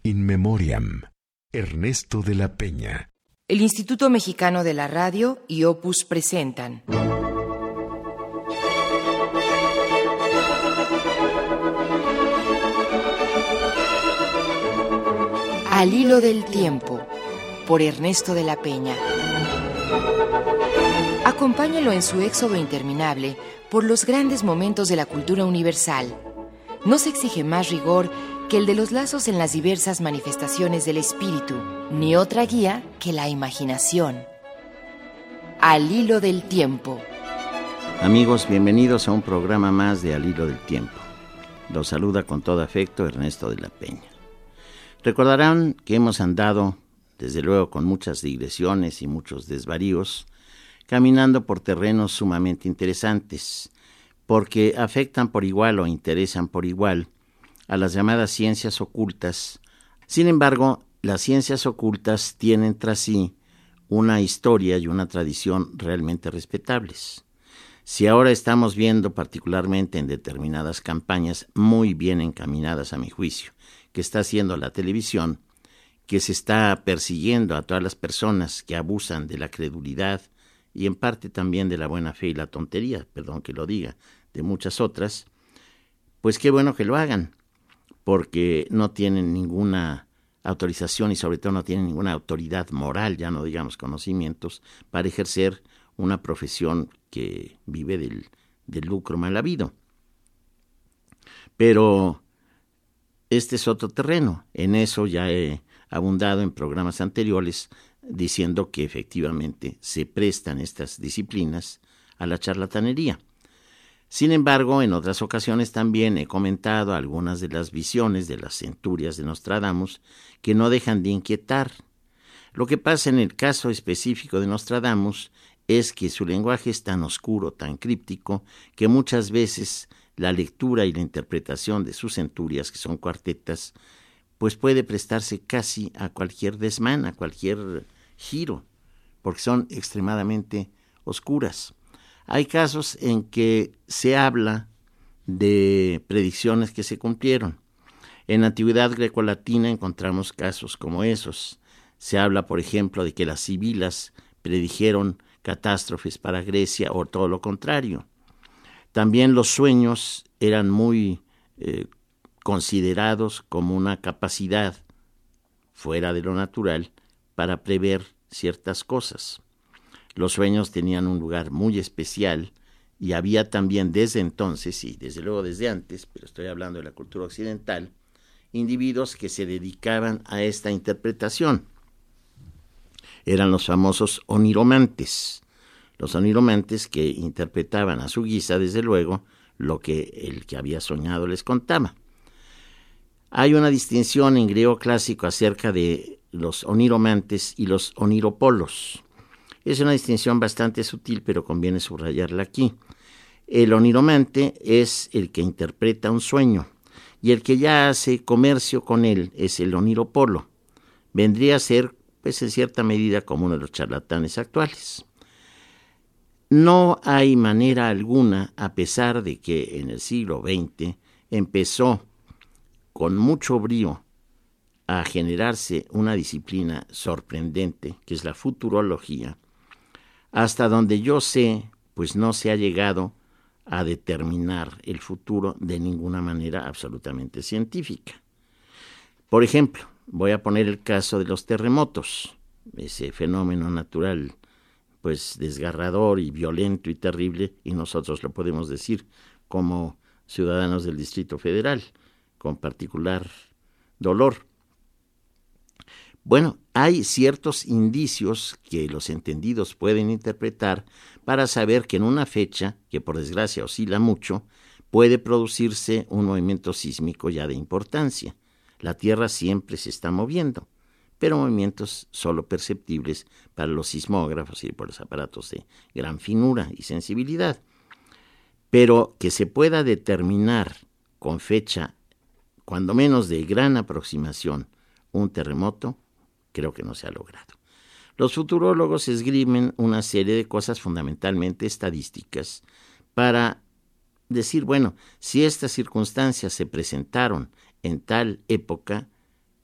In Memoriam, Ernesto de la Peña. El Instituto Mexicano de la Radio y Opus presentan Al hilo del tiempo, por Ernesto de la Peña. Acompáñelo en su éxodo interminable por los grandes momentos de la cultura universal. No se exige más rigor que el de los lazos en las diversas manifestaciones del espíritu, ni otra guía que la imaginación. Al hilo del tiempo. Amigos, bienvenidos a un programa más de Al hilo del tiempo. Los saluda con todo afecto Ernesto de la Peña. Recordarán que hemos andado, desde luego con muchas digresiones y muchos desvaríos, caminando por terrenos sumamente interesantes, porque afectan por igual o interesan por igual a las llamadas ciencias ocultas. Sin embargo, las ciencias ocultas tienen tras sí una historia y una tradición realmente respetables. Si ahora estamos viendo, particularmente en determinadas campañas muy bien encaminadas a mi juicio, que está haciendo la televisión, que se está persiguiendo a todas las personas que abusan de la credulidad y en parte también de la buena fe y la tontería, perdón que lo diga, de muchas otras, pues qué bueno que lo hagan, porque no tienen ninguna autorización y sobre todo no tienen ninguna autoridad moral, ya no digamos conocimientos, para ejercer una profesión que vive del lucro mal habido. Pero este es otro terreno. En eso ya he abundado en programas anteriores diciendo que efectivamente se prestan estas disciplinas a la charlatanería. Sin embargo, en otras ocasiones también he comentado algunas de las visiones de las centurias de Nostradamus que no dejan de inquietar. Lo que pasa en el caso específico de Nostradamus es que su lenguaje es tan oscuro, tan críptico, que muchas veces la lectura y la interpretación de sus centurias, que son cuartetas, pues puede prestarse casi a cualquier desmán, a cualquier giro, porque son extremadamente oscuras. Hay casos en que se habla de predicciones que se cumplieron. En la antigüedad grecolatina encontramos casos como esos. Se habla, por ejemplo, de que las sibilas predijeron catástrofes para Grecia o todo lo contrario. También los sueños eran muy considerados como una capacidad fuera de lo natural para prever ciertas cosas. Los sueños tenían un lugar muy especial y había también desde entonces, y desde luego desde antes, pero estoy hablando de la cultura occidental, individuos que se dedicaban a esta interpretación. Eran los famosos oniromantes. Los oniromantes que interpretaban a su guisa, desde luego, lo que el que había soñado les contaba. Hay una distinción en griego clásico acerca de los oniromantes y los oniropolos. Es una distinción bastante sutil, pero conviene subrayarla aquí. El oniromante es el que interpreta un sueño, y el que ya hace comercio con él es el oniropolo. Vendría a ser, pues, en cierta medida como uno de los charlatanes actuales. No hay manera alguna, a pesar de que en el siglo XX empezó con mucho brío a generarse una disciplina sorprendente, que es la futurología. Hasta donde yo sé, pues no se ha llegado a determinar el futuro de ninguna manera absolutamente científica. Por ejemplo, voy a poner el caso de los terremotos, ese fenómeno natural pues desgarrador y violento y terrible, y nosotros lo podemos decir como ciudadanos del Distrito Federal, con particular dolor. Bueno, hay ciertos indicios que los entendidos pueden interpretar para saber que en una fecha, que por desgracia oscila mucho, puede producirse un movimiento sísmico ya de importancia. La Tierra siempre se está moviendo, pero movimientos solo perceptibles para los sismógrafos y por los aparatos de gran finura y sensibilidad. Pero que se pueda determinar con fecha, cuando menos de gran aproximación, un terremoto, creo que no se ha logrado. Los futurólogos esgrimen una serie de cosas fundamentalmente estadísticas para decir, bueno, si estas circunstancias se presentaron en tal época,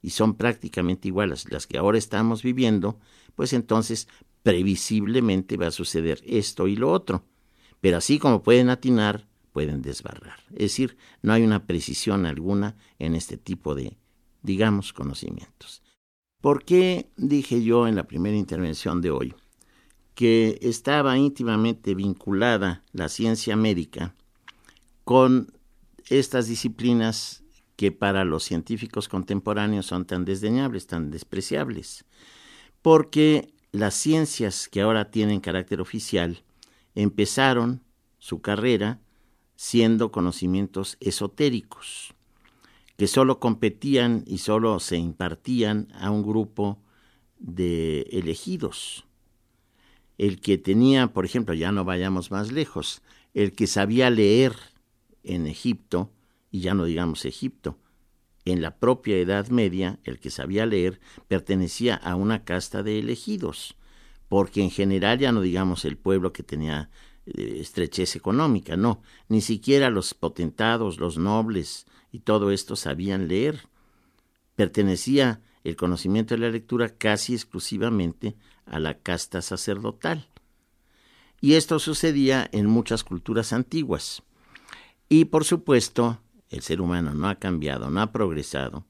y son prácticamente iguales a las que ahora estamos viviendo, pues entonces previsiblemente va a suceder esto y lo otro. Pero así como pueden atinar, pueden desbarrar. Es decir, no hay una precisión alguna en este tipo de, digamos, conocimientos. ¿Por qué dije yo en la primera intervención de hoy que estaba íntimamente vinculada la ciencia médica con estas disciplinas que para los científicos contemporáneos son tan desdeñables, tan despreciables? Porque las ciencias que ahora tienen carácter oficial empezaron su carrera siendo conocimientos esotéricos, que solo competían y solo se impartían a un grupo de elegidos. El que tenía, por ejemplo, ya no vayamos más lejos, el que sabía leer en Egipto, y ya no digamos Egipto, en la propia Edad Media, el que sabía leer pertenecía a una casta de elegidos, porque en general ya no digamos el pueblo que tenía estrechez económica, no, ni siquiera los potentados, los nobles y todo esto sabían leer. Pertenecía el conocimiento de la lectura casi exclusivamente a la casta sacerdotal. Y esto sucedía en muchas culturas antiguas. Y por supuesto, el ser humano no ha cambiado, no ha progresado.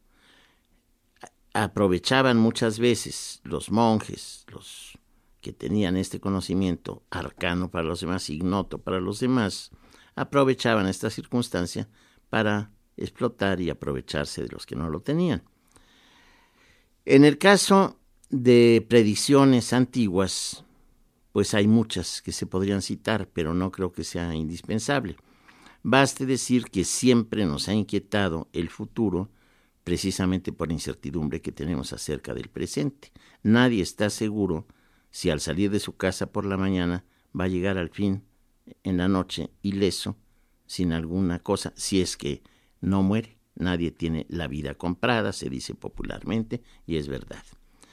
Aprovechaban muchas veces los monjes, los que tenían este conocimiento arcano para los demás, ignoto para los demás, aprovechaban esta circunstancia para explotar y aprovecharse de los que no lo tenían. En el caso de predicciones antiguas, pues hay muchas que se podrían citar, pero no creo que sea indispensable. Baste decir que siempre nos ha inquietado el futuro, precisamente por la incertidumbre que tenemos acerca del presente. Nadie está seguro si al salir de su casa por la mañana va a llegar al fin en la noche ileso, sin alguna cosa, si es que no muere. Nadie tiene la vida comprada, se dice popularmente, y es verdad.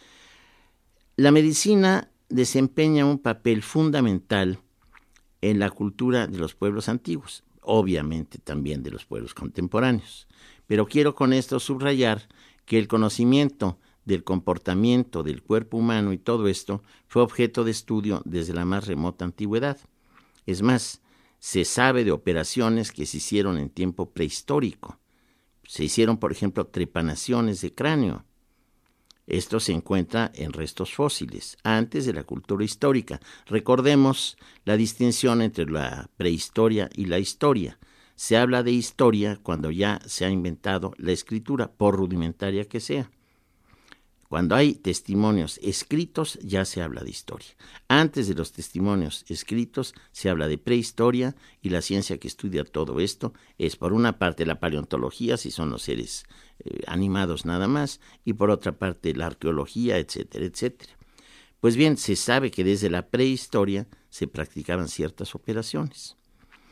La medicina desempeña un papel fundamental en la cultura de los pueblos antiguos, obviamente también de los pueblos contemporáneos. Pero quiero con esto subrayar que el conocimiento del comportamiento del cuerpo humano y todo esto fue objeto de estudio desde la más remota antigüedad. Es más, se sabe de operaciones que se hicieron en tiempo prehistórico. Se hicieron, por ejemplo, trepanaciones de cráneo. Esto se encuentra en restos fósiles, antes de la cultura histórica. Recordemos la distinción entre la prehistoria y la historia. Se habla de historia cuando ya se ha inventado la escritura, por rudimentaria que sea. Cuando hay testimonios escritos, ya se habla de historia. Antes de los testimonios escritos, se habla de prehistoria, y la ciencia que estudia todo esto es, por una parte, la paleontología, si son los seres animados nada más, y por otra parte, la arqueología, etcétera, etcétera. Pues bien, se sabe que desde la prehistoria se practicaban ciertas operaciones.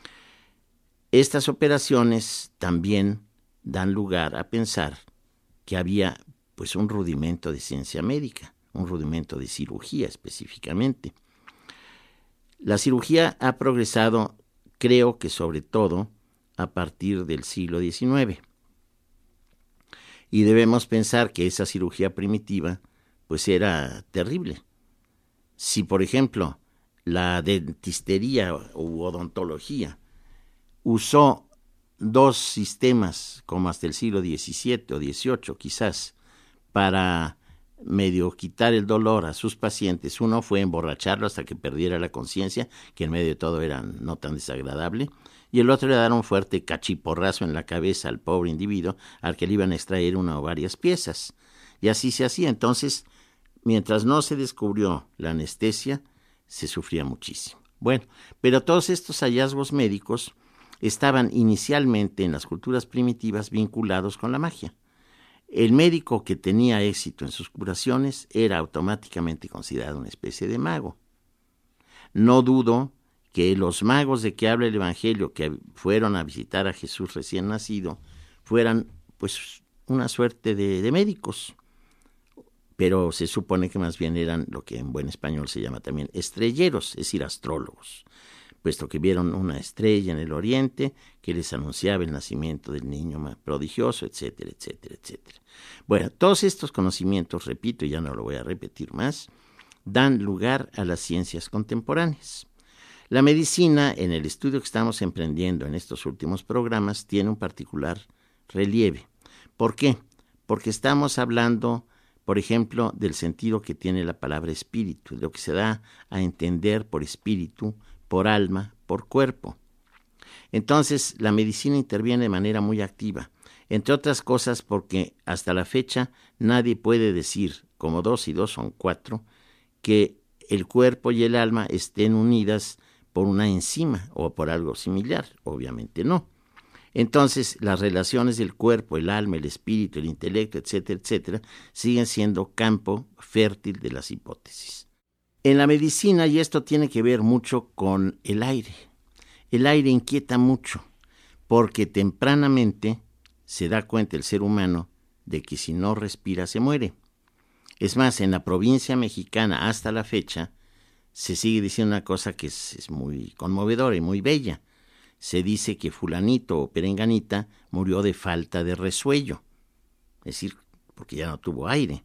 Estas operaciones también dan lugar a pensar que había pues un rudimento de ciencia médica, un rudimento de cirugía específicamente. La cirugía ha progresado, creo que sobre todo, a partir del siglo XIX. Y debemos pensar que esa cirugía primitiva pues era terrible. Si, por ejemplo, la dentistería u odontología usó dos sistemas, como hasta el siglo XVII o XVIII quizás, para medio quitar el dolor a sus pacientes, uno fue emborracharlo hasta que perdiera la conciencia, que en medio de todo era no tan desagradable, y el otro le dar un fuerte cachiporrazo en la cabeza al pobre individuo al que le iban a extraer una o varias piezas. Y así se hacía. Entonces, mientras no se descubrió la anestesia, se sufría muchísimo. Bueno, pero todos estos hallazgos médicos estaban inicialmente en las culturas primitivas vinculados con la magia. El médico que tenía éxito en sus curaciones era automáticamente considerado una especie de mago. No dudo que los magos de que habla el Evangelio, que fueron a visitar a Jesús recién nacido, fueran pues una suerte de médicos, pero se supone que más bien eran lo que en buen español se llama también estrelleros, es decir, astrólogos. puesto que vieron una estrella en el oriente que les anunciaba el nacimiento del niño más prodigioso, etcétera, etcétera, etcétera. Bueno, todos estos conocimientos, repito, ya no lo voy a repetir más, dan lugar a las ciencias contemporáneas. La medicina, en el estudio que estamos emprendiendo en estos últimos programas, tiene un particular relieve. ¿Por qué? Porque estamos hablando, por ejemplo, del sentido que tiene la palabra espíritu, de lo que se da a entender por espíritu, por alma, por cuerpo. Entonces, la medicina interviene de manera muy activa, entre otras cosas porque hasta la fecha nadie puede decir, como 2 y 2 son 4, que el cuerpo y el alma estén unidas por una enzima o por algo similar. Obviamente no. Entonces, las relaciones del cuerpo, el alma, el espíritu, el intelecto, etcétera, etcétera, siguen siendo campo fértil de las hipótesis. En la medicina, y esto tiene que ver mucho con el aire inquieta mucho, porque tempranamente se da cuenta el ser humano de que si no respira se muere. Es más, en la provincia mexicana hasta la fecha se sigue diciendo una cosa que es muy conmovedora y muy bella. Se dice que fulanito o perenganita murió de falta de resuello, es decir, porque ya no tuvo aire.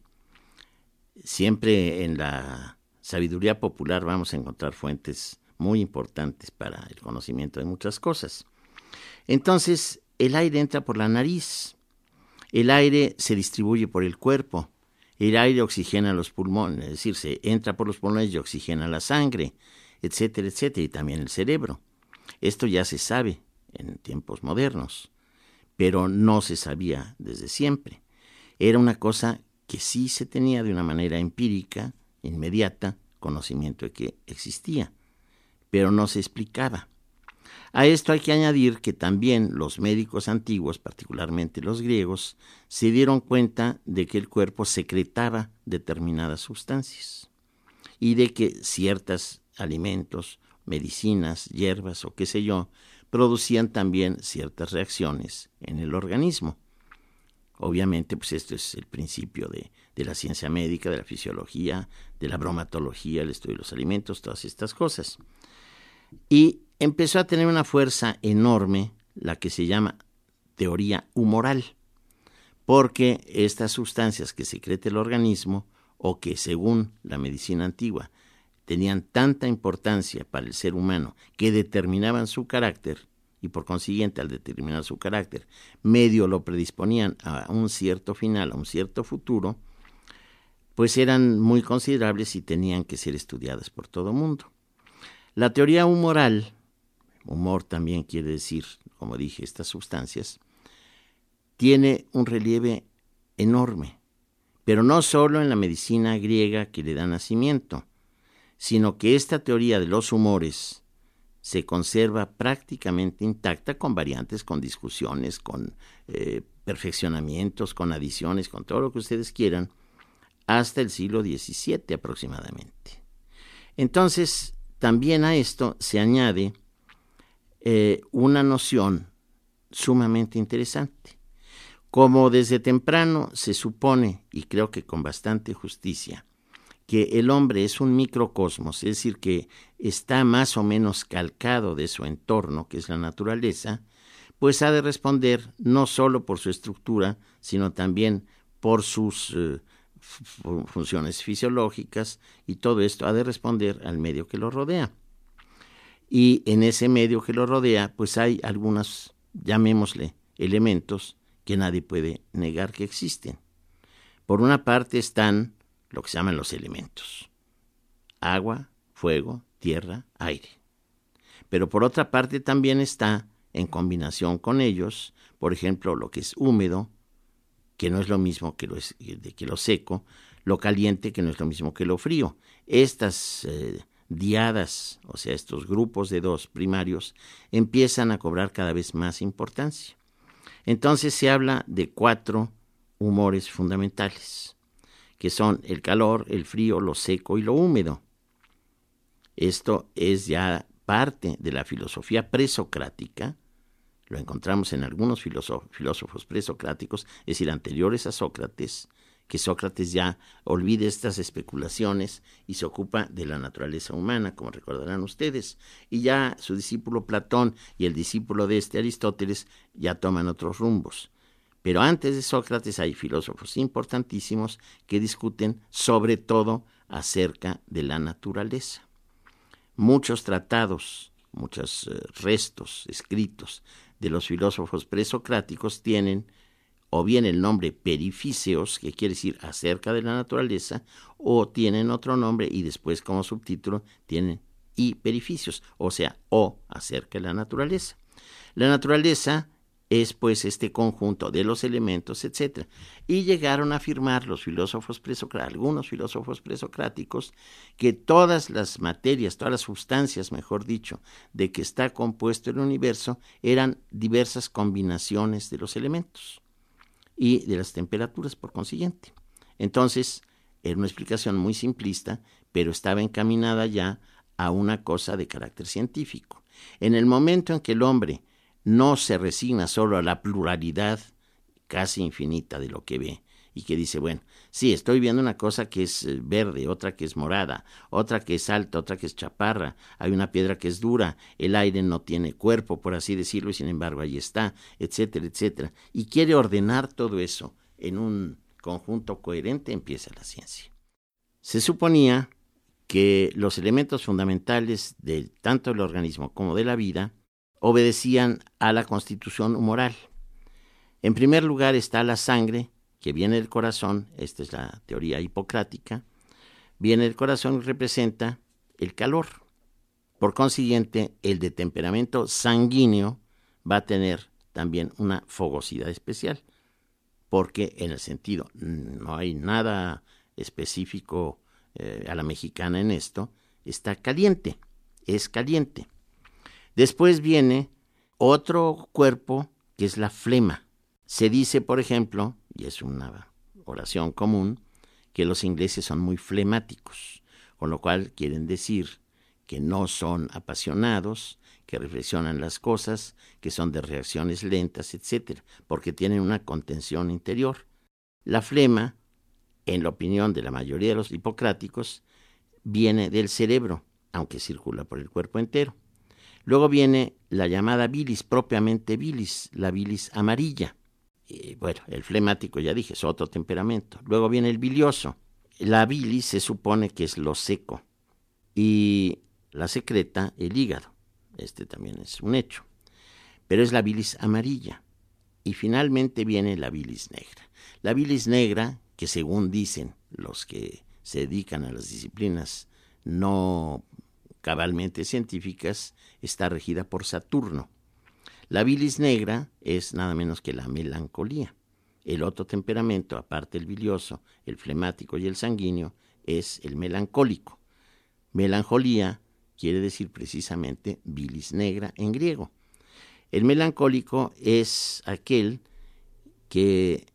Siempre en la sabiduría popular vamos a encontrar fuentes muy importantes para el conocimiento de muchas cosas. Entonces, el aire entra por la nariz, el aire se distribuye por el cuerpo, el aire oxigena los pulmones, es decir, se entra por los pulmones y oxigena la sangre, etcétera, etcétera, y también el cerebro. Esto ya se sabe en tiempos modernos, pero no se sabía desde siempre. Era una cosa que sí se tenía de una manera empírica, inmediata, conocimiento de que existía, pero no se explicaba. A esto hay que añadir que también los médicos antiguos, particularmente los griegos, se dieron cuenta de que el cuerpo secretaba determinadas sustancias y de que ciertos alimentos, medicinas, hierbas o qué sé yo, producían también ciertas reacciones en el organismo. Obviamente, pues esto es el principio de la ciencia médica, de la fisiología, de la bromatología, el estudio de los alimentos, todas estas cosas. Y empezó a tener una fuerza enorme la que se llama teoría humoral, porque estas sustancias que secreta el organismo o que según la medicina antigua tenían tanta importancia para el ser humano que determinaban su carácter y por consiguiente al determinar su carácter medio lo predisponían a un cierto final, a un cierto futuro, pues eran muy considerables y tenían que ser estudiadas por todo el mundo. La teoría humoral, humor también quiere decir, como dije, estas sustancias, tiene un relieve enorme, pero no solo en la medicina griega que le da nacimiento, sino que esta teoría de los humores se conserva prácticamente intacta con variantes, con discusiones, con perfeccionamientos, con adiciones, con todo lo que ustedes quieran, hasta el siglo XVII aproximadamente. Entonces, también a esto se añade una noción sumamente interesante. Como desde temprano se supone, y creo que con bastante justicia, que el hombre es un microcosmos, es decir, que está más o menos calcado de su entorno, que es la naturaleza, pues ha de responder no solo por su estructura, sino también por sus funciones fisiológicas, y todo esto ha de responder al medio que lo rodea. Y en ese medio que lo rodea, pues hay algunos, llamémosle, elementos que nadie puede negar que existen. Por una parte están lo que se llaman los elementos: agua, fuego, tierra, aire. Pero por otra parte también está, en combinación con ellos, por ejemplo, lo que es húmedo, que no es lo mismo que lo seco, lo caliente, que no es lo mismo que lo frío. Estas diadas, o sea, estos grupos de dos primarios, empiezan a cobrar cada vez más importancia. Entonces se habla de 4 humores fundamentales, que son el calor, el frío, lo seco y lo húmedo. Esto es ya parte de la filosofía presocrática. Lo encontramos en algunos filósofos presocráticos, es decir, anteriores a Sócrates, que Sócrates ya olvide estas especulaciones y se ocupa de la naturaleza humana, como recordarán ustedes, y ya su discípulo Platón y el discípulo de Aristóteles ya toman otros rumbos. Pero antes de Sócrates hay filósofos importantísimos que discuten sobre todo acerca de la naturaleza. Muchos tratados, muchos restos escritos de los filósofos presocráticos tienen o bien el nombre perifíseos, que quiere decir acerca de la naturaleza, o tienen otro nombre y después como subtítulo tienen y perifíseos, o sea, o acerca de la naturaleza. La naturaleza es pues este conjunto de los elementos, etc. Y llegaron a afirmar los filósofos algunos filósofos presocráticos, que todas las materias, todas las sustancias, mejor dicho, de que está compuesto el universo, eran diversas combinaciones de los elementos y de las temperaturas, por consiguiente. Entonces, era una explicación muy simplista, pero estaba encaminada ya a una cosa de carácter científico. En el momento en que el hombre no se resigna solo a la pluralidad casi infinita de lo que ve, y que dice, bueno, sí, estoy viendo una cosa que es verde, otra que es morada, otra que es alta, otra que es chaparra, hay una piedra que es dura, el aire no tiene cuerpo, por así decirlo, y sin embargo ahí está, etcétera, etcétera. Y quiere ordenar todo eso en un conjunto coherente, empieza la ciencia. Se suponía que los elementos fundamentales de tanto el organismo como de la vida obedecían a la constitución humoral. En primer lugar está la sangre, que viene del corazón, esta es la teoría hipocrática, viene del corazón y representa el calor. Por consiguiente, el de temperamento sanguíneo va a tener también una fogosidad especial, porque en el sentido, no hay nada específico a la mexicana en esto, está caliente, es caliente. Después viene otro cuerpo que es la flema. Se dice, por ejemplo, y es una oración común, que los ingleses son muy flemáticos, con lo cual quieren decir que no son apasionados, que reflexionan las cosas, que son de reacciones lentas, etc., porque tienen una contención interior. La flema, en la opinión de la mayoría de los hipocráticos, viene del cerebro, aunque circula por el cuerpo entero. Luego viene la llamada bilis, propiamente bilis, la bilis amarilla. Bueno, el flemático ya dije, es otro temperamento. Luego viene el bilioso. La bilis se supone que es lo seco y la secreta el hígado. Este también es un hecho. Pero es la bilis amarilla. Y finalmente viene la bilis negra. La bilis negra, que según dicen los que se dedican a las disciplinas no cabalmente científicas, está regida por Saturno. La bilis negra es nada menos que la melancolía. El otro temperamento, aparte el bilioso, el flemático y el sanguíneo, es el melancólico. Melancolía quiere decir precisamente bilis negra en griego. El melancólico es aquel que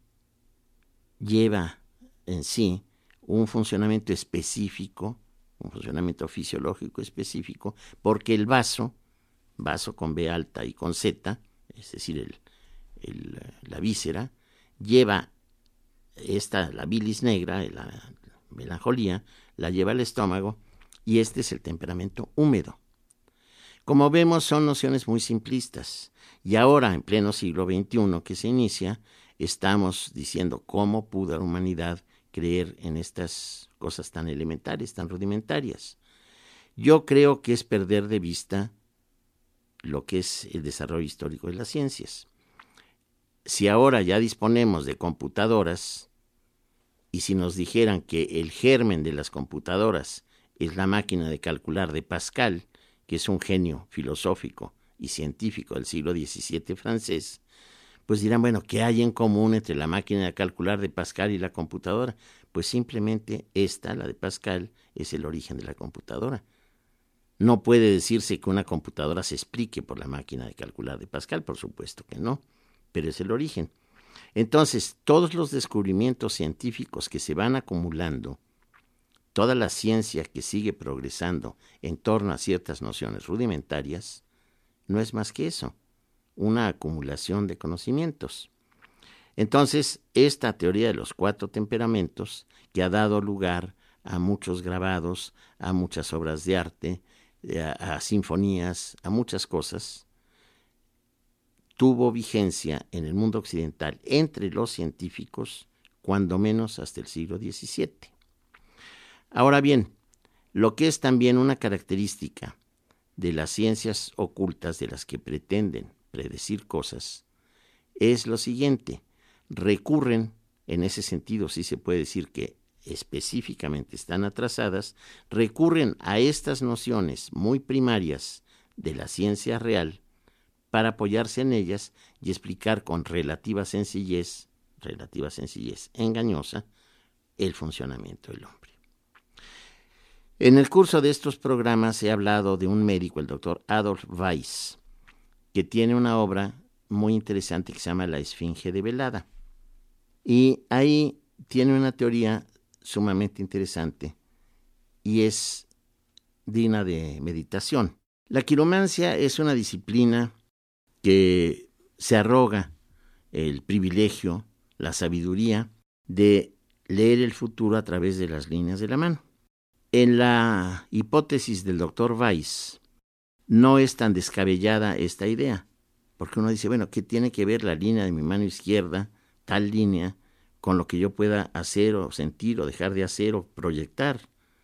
lleva en sí un funcionamiento específico, un funcionamiento fisiológico específico, porque el vaso con B alta y con Z, es decir, la víscera, lleva la bilis negra, la melancolía, la lleva al estómago, y este es el temperamento húmedo. Como vemos, son nociones muy simplistas, y ahora, en pleno siglo XXI que se inicia, estamos diciendo cómo pudo la humanidad creer en estas cosas tan elementales, tan rudimentarias. Yo creo que es perder de vista lo que es el desarrollo histórico de las ciencias. Si ahora ya disponemos de computadoras, y si nos dijeran que el germen de las computadoras es la máquina de calcular de Pascal, que es un genio filosófico y científico del siglo XVII francés, pues dirán, bueno, ¿qué hay en común entre la máquina de calcular de Pascal y la computadora? Pues simplemente esta, la de Pascal, es el origen de la computadora. No puede decirse que una computadora se explique por la máquina de calcular de Pascal, por supuesto que no, pero es el origen. Entonces, todos los descubrimientos científicos que se van acumulando, toda la ciencia que sigue progresando en torno a ciertas nociones rudimentarias, no es más que eso, una acumulación de conocimientos. Entonces, esta teoría de los 4 temperamentos, que ha dado lugar a muchos grabados, a muchas obras de arte, a sinfonías, a muchas cosas, tuvo vigencia en el mundo occidental entre los científicos, cuando menos hasta el siglo XVII. Ahora bien, lo que es también una característica de las ciencias ocultas, de las que pretenden predecir cosas, es lo siguiente: recurren, en ese sentido sí se puede decir que específicamente están atrasadas, recurren a estas nociones muy primarias de la ciencia real para apoyarse en ellas y explicar con relativa sencillez engañosa, el funcionamiento del hombre. En el curso de estos programas he hablado de un médico, el doctor Adolf Weiss, que tiene una obra muy interesante que se llama La Esfinge Develada. Y ahí tiene una teoría sumamente interesante y es digna de meditación. La quiromancia es una disciplina que se arroga el privilegio, la sabiduría de leer el futuro a través de las líneas de la mano. En la hipótesis del doctor Weiss no es tan descabellada esta idea, porque uno dice, bueno, ¿qué tiene que ver la línea de mi mano izquierda, tal línea, con lo que yo pueda hacer o sentir o dejar de hacer o proyectar?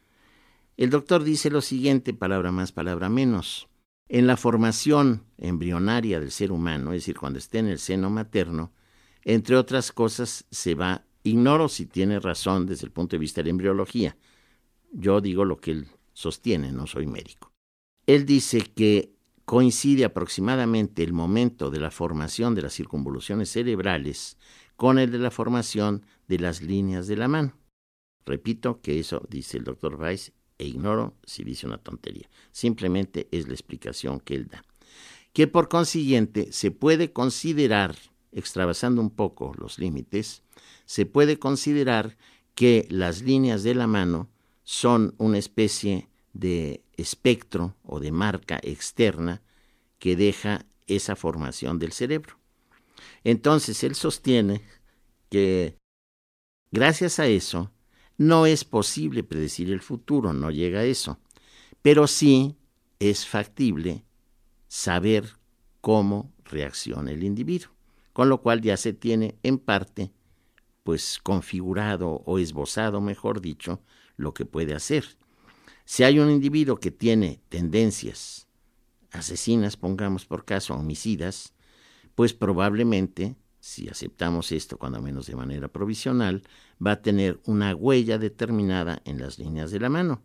El doctor dice lo siguiente, palabra más, palabra menos. En la formación embrionaria del ser humano, es decir, cuando esté en el seno materno, entre otras cosas ignoro si tiene razón desde el punto de vista de la embriología. Yo digo lo que él sostiene, no soy médico. Él dice que coincide aproximadamente el momento de la formación de las circunvoluciones cerebrales con el de la formación de las líneas de la mano. Repito que eso dice el doctor Weiss e ignoro si dice una tontería. Simplemente es la explicación que él da. Que por consiguiente se puede considerar, extravasando un poco los límites, se puede considerar que las líneas de la mano son una especie de espectro o de marca externa que deja esa formación del cerebro. Entonces él sostiene que gracias a eso no es posible predecir el futuro, no llega a eso, pero sí es factible saber cómo reacciona el individuo, con lo cual ya se tiene en parte pues configurado o esbozado, mejor dicho, lo que puede hacer. Si hay un individuo que tiene tendencias asesinas, pongamos por caso, homicidas, pues probablemente, si aceptamos esto cuando menos de manera provisional, va a tener una huella determinada en las líneas de la mano.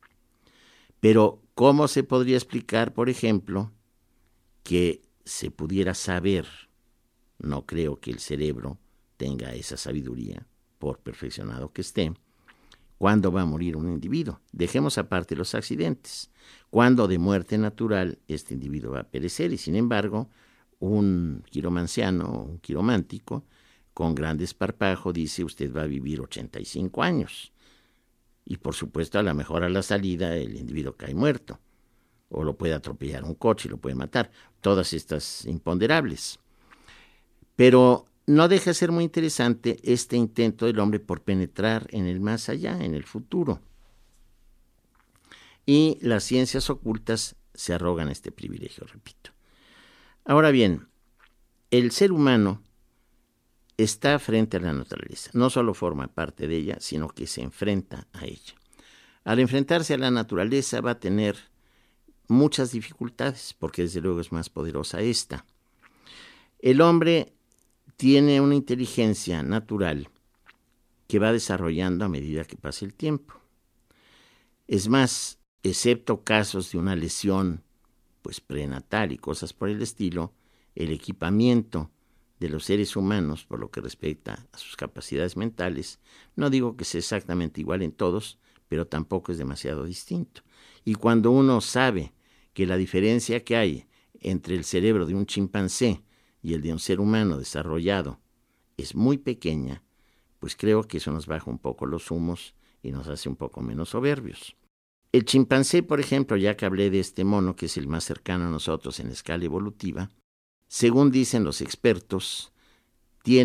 Pero, ¿cómo se podría explicar, por ejemplo, que se pudiera saber? No creo que el cerebro tenga esa sabiduría, por perfeccionado que esté, ¿cuándo va a morir un individuo? Dejemos aparte los accidentes. ¿Cuándo de muerte natural este individuo va a perecer? Y sin embargo, un quiromanciano, un quiromántico, con gran desparpajo dice, usted va a vivir 85 años. Y por supuesto, a lo mejor a la salida el individuo cae muerto. O lo puede atropellar un coche y lo puede matar. Todas estas imponderables. Pero no deja de ser muy interesante este intento del hombre por penetrar en el más allá, en el futuro. Y las ciencias ocultas se arrogan este privilegio, repito. Ahora bien, el ser humano está frente a la naturaleza. No solo forma parte de ella, sino que se enfrenta a ella. Al enfrentarse a la naturaleza va a tener muchas dificultades, porque desde luego es más poderosa esta. El hombre tiene una inteligencia natural que va desarrollando a medida que pasa el tiempo. Es más, excepto casos de una lesión pues prenatal y cosas por el estilo, el equipamiento de los seres humanos por lo que respecta a sus capacidades mentales, no digo que sea exactamente igual en todos, pero tampoco es demasiado distinto. Y cuando uno sabe que la diferencia que hay entre el cerebro de un chimpancé y el de un ser humano desarrollado es muy pequeña, pues creo que eso nos baja un poco los humos y nos hace un poco menos soberbios. El chimpancé, por ejemplo, ya que hablé de este mono, que es el más cercano a nosotros en la escala evolutiva, según dicen los expertos, tiene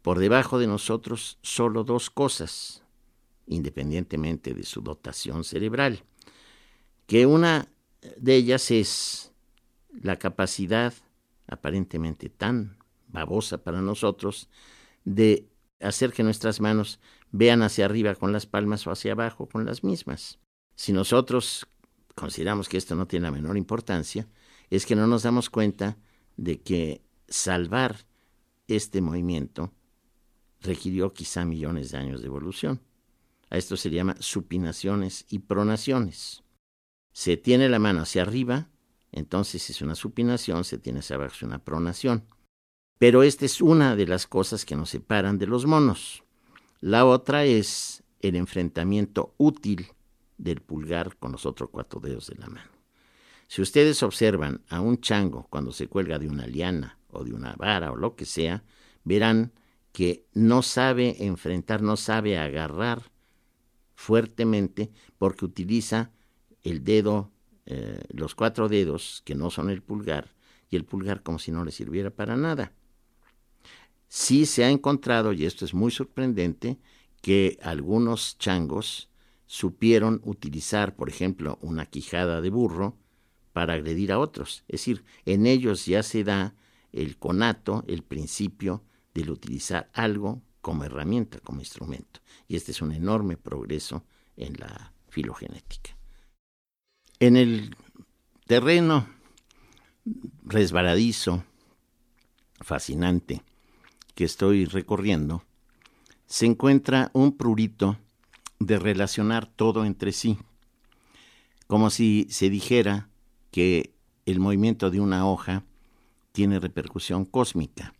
por debajo de nosotros solo 2 cosas, independientemente de su dotación cerebral, que una de ellas es la capacidad, aparentemente tan babosa para nosotros, de hacer que nuestras manos vean hacia arriba con las palmas o hacia abajo con las mismas. Si nosotros consideramos que esto no tiene la menor importancia, es que no nos damos cuenta de que salvar este movimiento requirió quizá millones de años de evolución. A esto se llama supinaciones y pronaciones. Se tiene la mano hacia arriba, entonces es una supinación, se tiene hacia abajo, es una pronación. Pero esta es una de las cosas que nos separan de los monos. La otra es el enfrentamiento útil del pulgar con los otros 4 dedos de la mano. Si ustedes observan a un chango cuando se cuelga de una liana o de una vara o lo que sea, verán que no sabe enfrentar, no sabe agarrar fuertemente porque utiliza el dedo, los 4 dedos que no son el pulgar, y el pulgar como si no le sirviera para nada. Sí se ha encontrado, y esto es muy sorprendente, que algunos changos supieron utilizar, por ejemplo, una quijada de burro para agredir a otros. Es decir, en ellos ya se da el conato, el principio del utilizar algo como herramienta, como instrumento. Y este es un enorme progreso en la filogenética. En el terreno resbaladizo, fascinante, que estoy recorriendo, se encuentra un prurito de relacionar todo entre sí, como si se dijera que el movimiento de una hoja tiene repercusión cósmica.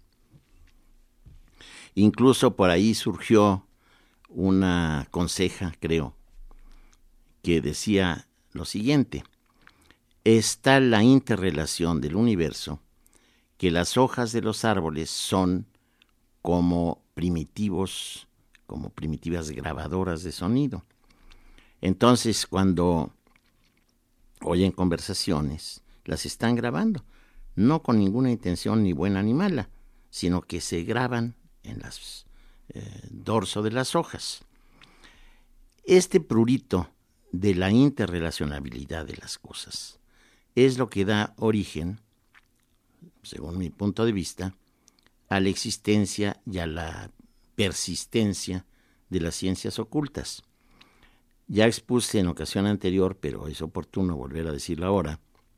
Incluso por ahí surgió una conseja, creo, que decía lo siguiente: es tal la interrelación del universo que las hojas de los árboles son como primitivas grabadoras de sonido. Entonces, cuando oyen conversaciones, las están grabando, no con ninguna intención ni buena ni mala, sino que se graban en las dorso de las hojas. Este prurito de la interrelacionabilidad de las cosas es lo que da origen, según mi punto de vista, a la existencia y a la persistencia de las ciencias ocultas. Ya expuse en ocasión anterior, pero es oportuno volver a decirlo ahora,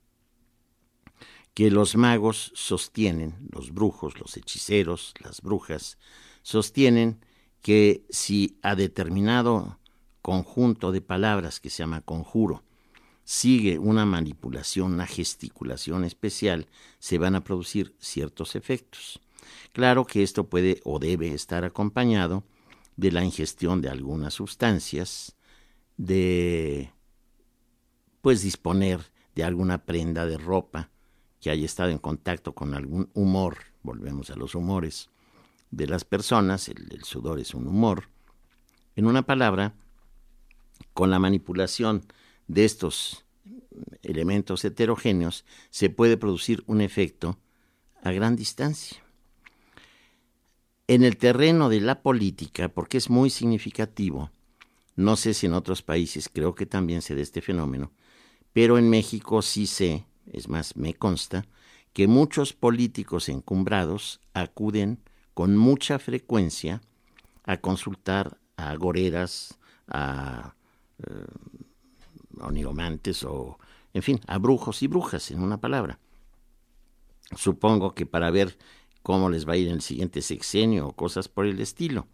que los magos sostienen, los brujos, los hechiceros, las brujas, sostienen que si a determinado conjunto de palabras que se llama conjuro sigue una manipulación, una gesticulación especial, se van a producir ciertos efectos. Claro que esto puede o debe estar acompañado de la ingestión de algunas sustancias, de disponer de alguna prenda de ropa que haya estado en contacto con algún humor. Volvemos a los humores de las personas, el sudor es un humor. En una palabra, con la manipulación de estos elementos heterogéneos se puede producir un efecto a gran distancia. En el terreno de la política, porque es muy significativo, no sé si en otros países creo que también se da este fenómeno, pero en México sí sé, es más, me consta, que muchos políticos encumbrados acuden con mucha frecuencia a consultar a agoreras, a nigromantes o, en fin, a brujos y brujas, en una palabra. Supongo que para ver cómo les va a ir en el siguiente sexenio o cosas por el estilo.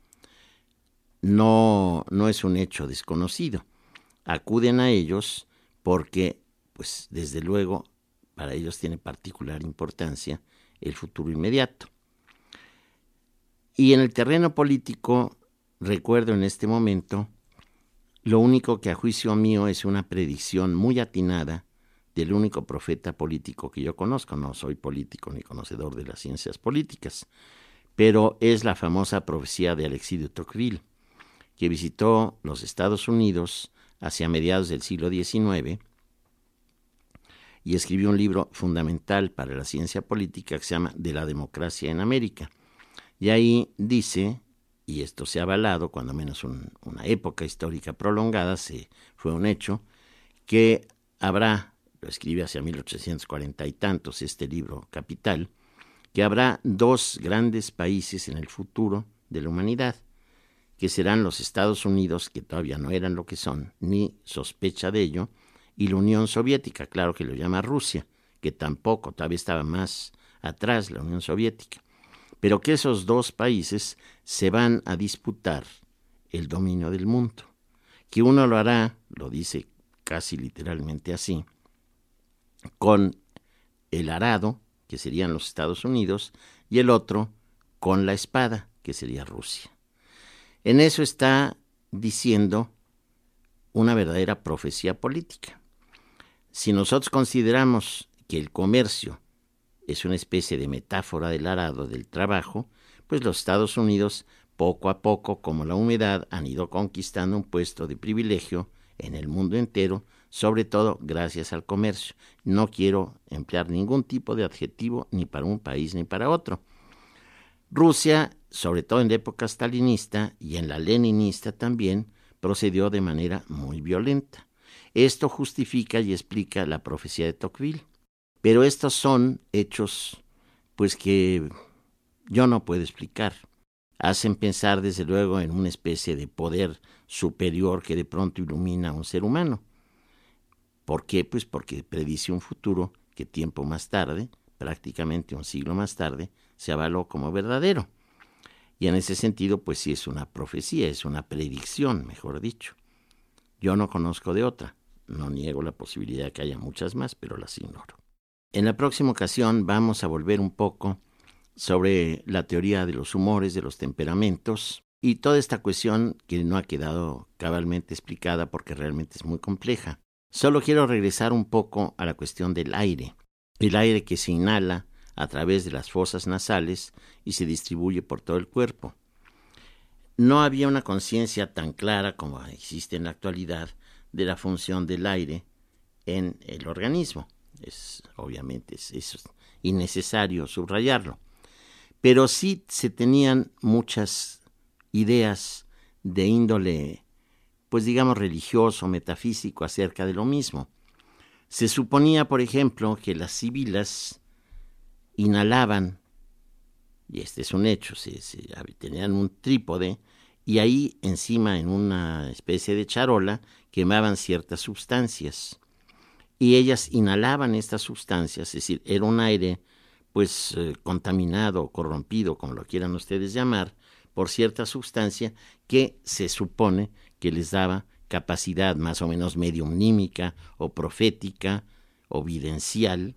No es un hecho desconocido. Acuden a ellos porque, desde luego, para ellos tiene particular importancia el futuro inmediato. Y en el terreno político, recuerdo en este momento, lo único que a juicio mío es una predicción muy atinada del único profeta político que yo conozco. No soy político ni conocedor de las ciencias políticas, pero es la famosa profecía de Alexis de Tocqueville, que visitó los Estados Unidos hacia mediados del siglo XIX y escribió un libro fundamental para la ciencia política que se llama De la democracia en América. Y ahí dice, y esto se ha avalado, cuando menos una época histórica prolongada, fue un hecho, que habrá, lo escribe hacia 1840 y tantos este libro Capital, que habrá dos grandes países en el futuro de la humanidad, que serán los Estados Unidos, que todavía no eran lo que son, ni sospecha de ello, y la Unión Soviética, claro que lo llama Rusia, que tampoco, todavía estaba más atrás la Unión Soviética, pero que esos dos países se van a disputar el dominio del mundo, que uno lo hará, lo dice casi literalmente así, con el arado, que serían los Estados Unidos, y el otro con la espada, que sería Rusia. En eso está diciendo una verdadera profecía política. Si nosotros consideramos que el comercio es una especie de metáfora del arado, del trabajo, pues los Estados Unidos, poco a poco, como la humedad, han ido conquistando un puesto de privilegio en el mundo entero, sobre todo gracias al comercio. No quiero emplear ningún tipo de adjetivo ni para un país ni para otro. Rusia, sobre todo en la época stalinista y en la leninista también, procedió de manera muy violenta. Esto justifica y explica la profecía de Tocqueville. Pero estos son hechos, pues, que yo no puedo explicar. Hacen pensar, desde luego, en una especie de poder superior que de pronto ilumina a un ser humano. ¿Por qué? Pues porque predice un futuro que tiempo más tarde, prácticamente un siglo más tarde, se avaló como verdadero. Y en ese sentido, pues sí es una profecía, es una predicción, mejor dicho. Yo no conozco de otra. No niego la posibilidad de que haya muchas más, pero las ignoro. En la próxima ocasión vamos a volver un poco sobre la teoría de los humores, de los temperamentos, y toda esta cuestión que no ha quedado cabalmente explicada porque realmente es muy compleja. Solo quiero regresar un poco a la cuestión del aire. El aire que se inhala a través de las fosas nasales y se distribuye por todo el cuerpo. No había una conciencia tan clara como existe en la actualidad de la función del aire en el organismo. Obviamente es innecesario subrayarlo. Pero sí se tenían muchas ideas de índole, pues digamos, religioso, metafísico acerca de lo mismo. Se suponía, por ejemplo, que las sibilas inhalaban, y este es un hecho, tenían un trípode, y ahí encima, en una especie de charola, quemaban ciertas sustancias. Y ellas inhalaban estas sustancias, es decir, era un aire pues contaminado o corrompido, como lo quieran ustedes llamar, por cierta sustancia que se supone que les daba capacidad más o menos mediumnímica o profética o videncial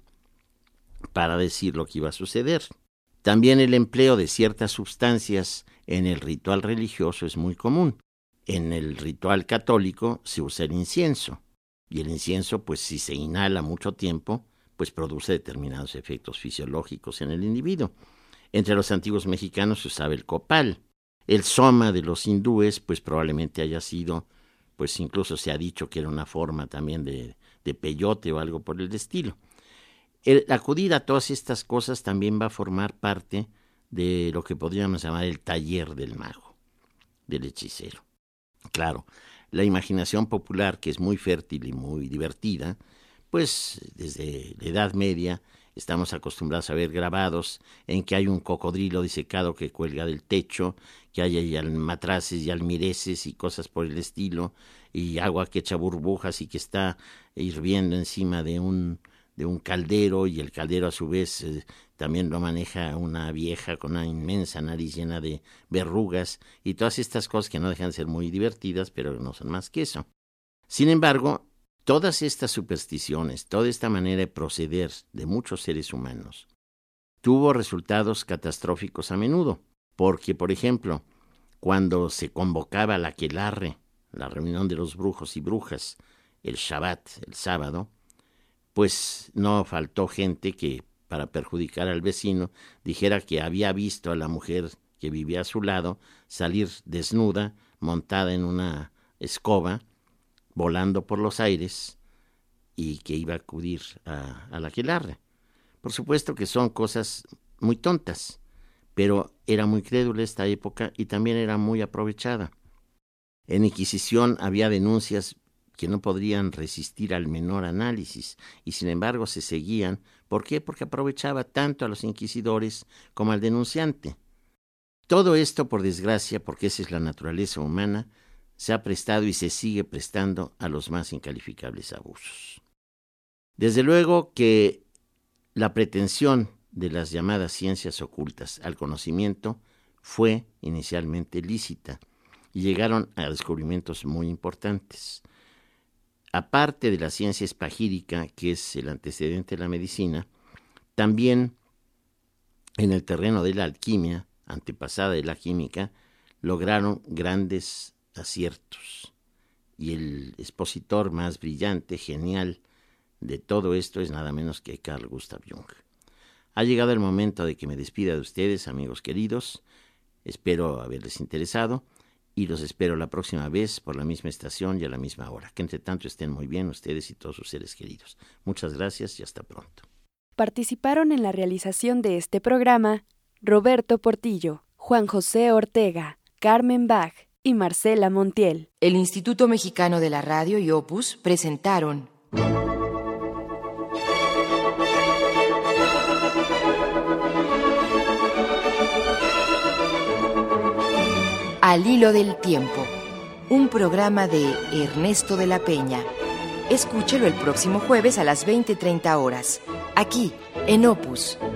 para decir lo que iba a suceder. También el empleo de ciertas sustancias en el ritual religioso es muy común. En el ritual católico se usa el incienso, y el incienso, pues si se inhala mucho tiempo, pues produce determinados efectos fisiológicos en el individuo. Entre los antiguos mexicanos se usaba el copal. El soma de los hindúes, pues probablemente haya sido, pues incluso se ha dicho que era una forma también de peyote o algo por el estilo. El acudir a todas estas cosas también va a formar parte de lo que podríamos llamar el taller del mago, del hechicero. Claro, la imaginación popular, que es muy fértil y muy divertida, pues desde la Edad Media estamos acostumbrados a ver grabados en que hay un cocodrilo disecado que cuelga del techo, que hay almatraces y almireces y cosas por el estilo, y agua que echa burbujas y que está hirviendo encima de un caldero, y el caldero a su vez también lo maneja una vieja con una inmensa nariz llena de verrugas, y todas estas cosas que no dejan de ser muy divertidas, pero no son más que eso. Sin embargo, todas estas supersticiones, toda esta manera de proceder de muchos seres humanos, tuvo resultados catastróficos a menudo, porque, por ejemplo, cuando se convocaba la aquelarre, la reunión de los brujos y brujas, el Shabbat, el sábado, pues no faltó gente que, para perjudicar al vecino, dijera que había visto a la mujer que vivía a su lado salir desnuda, montada en una escoba, volando por los aires, y que iba a acudir a la aquelarre. Por supuesto que son cosas muy tontas, pero era muy crédula esta época y también era muy aprovechada. En Inquisición había denuncias que no podrían resistir al menor análisis y sin embargo se seguían. ¿Por qué? Porque aprovechaba tanto a los inquisidores como al denunciante. Todo esto, por desgracia, porque esa es la naturaleza humana, se ha prestado y se sigue prestando a los más incalificables abusos. Desde luego que la pretensión de las llamadas ciencias ocultas al conocimiento fue inicialmente lícita y llegaron a descubrimientos muy importantes. Aparte de la ciencia espagírica, que es el antecedente de la medicina, también en el terreno de la alquimia, antepasada de la química, lograron grandes aciertos. Y el expositor más brillante, genial de todo esto es nada menos que Carl Gustav Jung. Ha llegado el momento de que me despida de ustedes, amigos queridos. Espero haberles interesado y los espero la próxima vez por la misma estación y a la misma hora. Que entre tanto estén muy bien ustedes y todos sus seres queridos. Muchas gracias y hasta pronto. Participaron en la realización de este programa Roberto Portillo, Juan José Ortega, Carmen Bach y Marcela Montiel. El Instituto Mexicano de la Radio y Opus presentaron Al hilo del tiempo, un programa de Ernesto de la Peña. Escúchelo el próximo jueves a las 20:30 horas, aquí en Opus.